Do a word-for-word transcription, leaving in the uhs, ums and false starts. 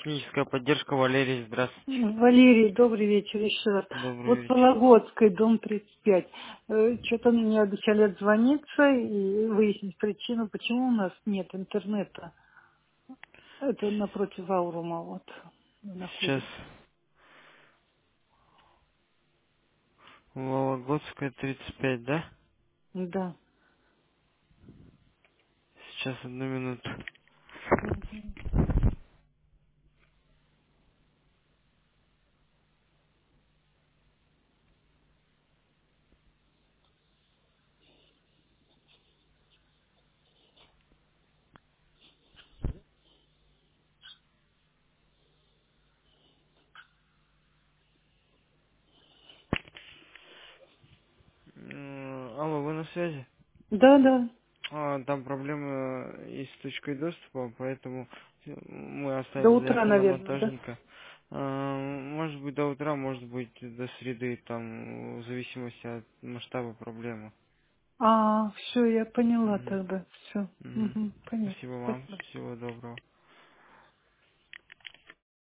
техническая поддержка, Валерий, здравствуйте. Валерий, добрый вечер еще раз. Добрый Вот вечер. Вологодской, дом тридцать пять. Что-то мне обещали отзвониться и выяснить причину, почему у нас нет интернета. Это напротив Аурума вот Сейчас находится. Вологодская тридцать пять, да? Да. Сейчас, одну минуту. Мгм. М, Алло, вы на связи? Да, да. А, там проблемы э, есть с точкой доступа, поэтому мы До оставили утра, заявку на наверное, да? монтажника. А, Может быть до утра, может быть до среды, там, в зависимости от масштаба проблемы. А, все, я поняла Мгм. тогда. Все. Мгм. Угу, понятно. Спасибо вам, Спасибо. всего доброго.